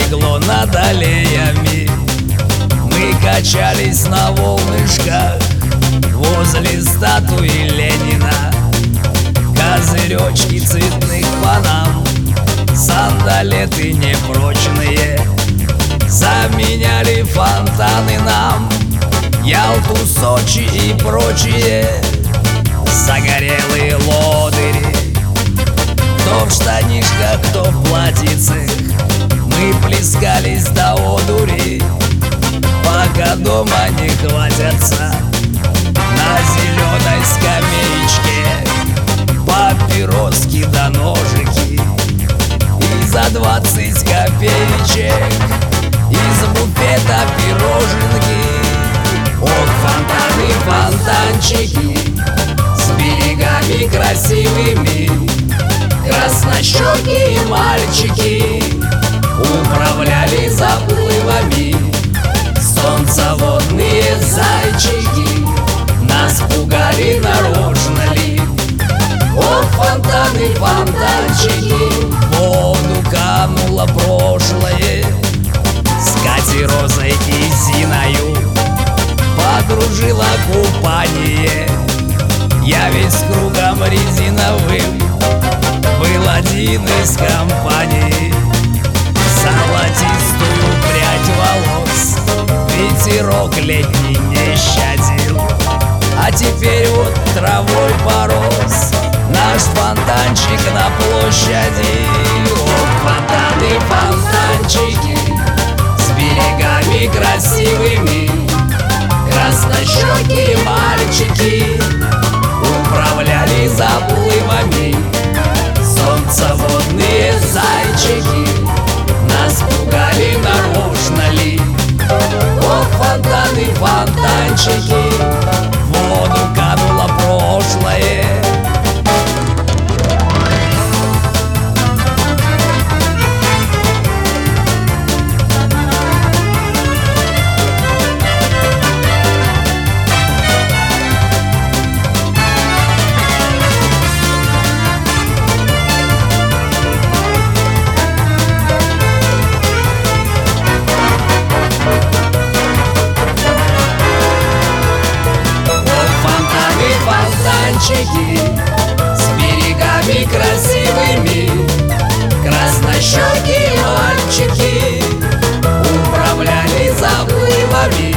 залегло над аллеями. Мы качались на волнышках возле статуи Ленина. Козыречки цветных панам, сандалеты непрочные заменяли фонтаны нам. Ялту, Сочи и прочие загорелые лодыри. Кто в штанишках, кто в платьицах, мы плескались до одури, пока дома не хватятся на зеленой скамеечке папироски да ножики. И за 20 копеечек из буфета пироженки. Ох, фонтаны, фонтанчики с берегами красивыми, краснощекие мальчики управляли заплывами. Солнцеводные зайчики нас пугали нарочно ли. Ох, фонтаны, фонтанчики, в воду кануло прошлое. С Катей, Розой и Зиною подружила купание. Я весь кругом резиновым был один из компании. Золотистую прядь волос ветерок летний не щадил, а теперь вот травой порос наш фонтанчик на площади. Ох, фонтаны, фонтанчики с берегами красивыми, краснощекие мальчики управляли заплывами. Солнцеводные зайчики нас пугали нарочно ли. Ох, фонтаны, фонтанчики, в воду кануло прошлое. Фонтанчики с берегами красивыми, краснощекие мальчики управляли заплывами.